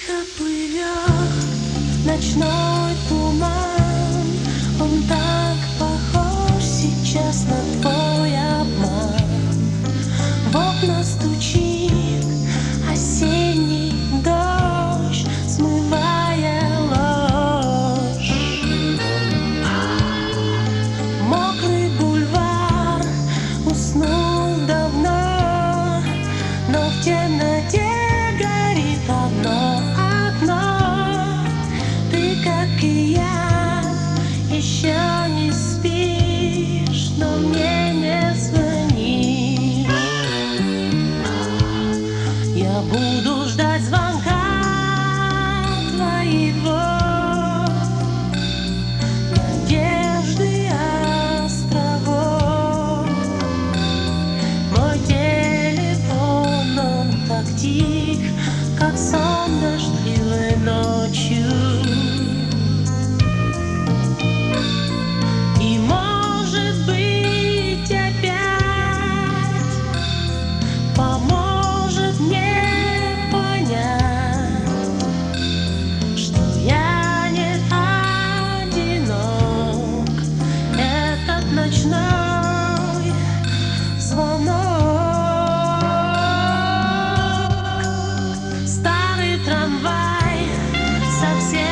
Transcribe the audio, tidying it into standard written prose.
Тихо плывет ночной туман, он так похож сейчас на твой обман. В окна стучит осенний дождь, смывая ложь. Мокрый бульвар уснул давно, но в темноте горит одно окно. Ты, как и я, еще не спишь, но мне не звонишь. Я буду ждать звонка твоего, надежды островов. Мой телефон, он так тих, как сон дождливой ночью. И может быть опять поможет мне понять, что я не одинок. Этот ночной звонок. Старый трамвай совсем